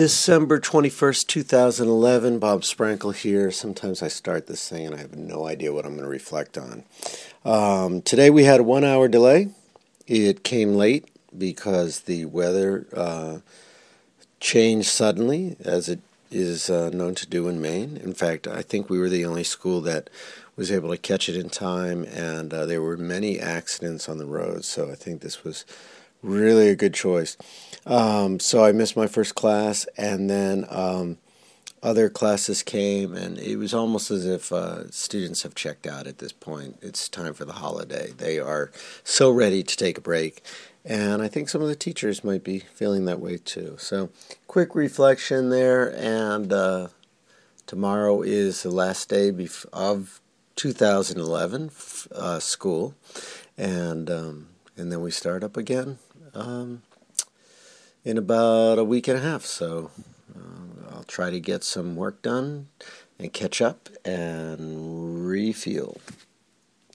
December 21st, 2011. Bob Sprankle here. Sometimes I start this thing and I have no idea what I'm going to reflect on. Today we had a 1 hour delay. It came late because the weather changed suddenly, as it is known to do in Maine. In fact, I think we were the only school that was able to catch it in time, and there were many accidents on the road, so I think this was really a good choice. So I missed my first class, and then other classes came, and it was almost as if students have checked out at this point. It's time for the holiday. They are so ready to take a break, and I think some of the teachers might be feeling that way too. So quick reflection there, and tomorrow is the last day of 2011 school, and then we start up again in about a week and a half. So I'll try to get some work done and catch up and refuel.